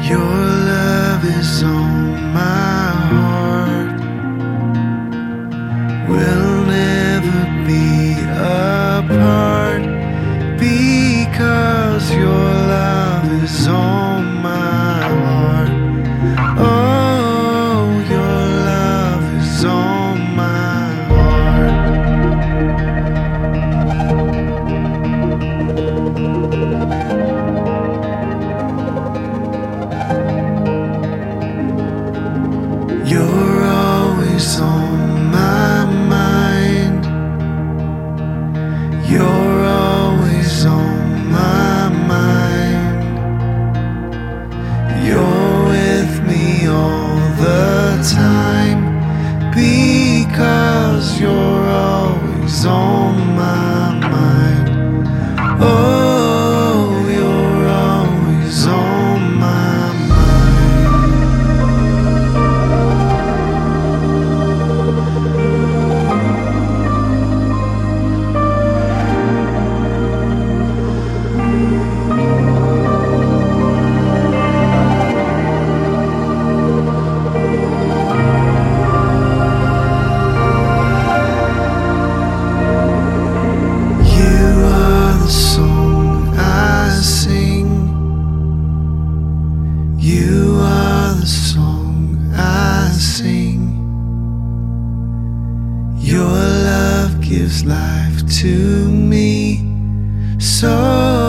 Your love is on my heart. We'll never be apart because your love is on my heart. Oh, your love is on my heart. You're always on my mind. You're always on my mind. You're with me all the time because you're always on my mind. Oh, you're always on my mind. You are the song I sing. Your love gives life to me. So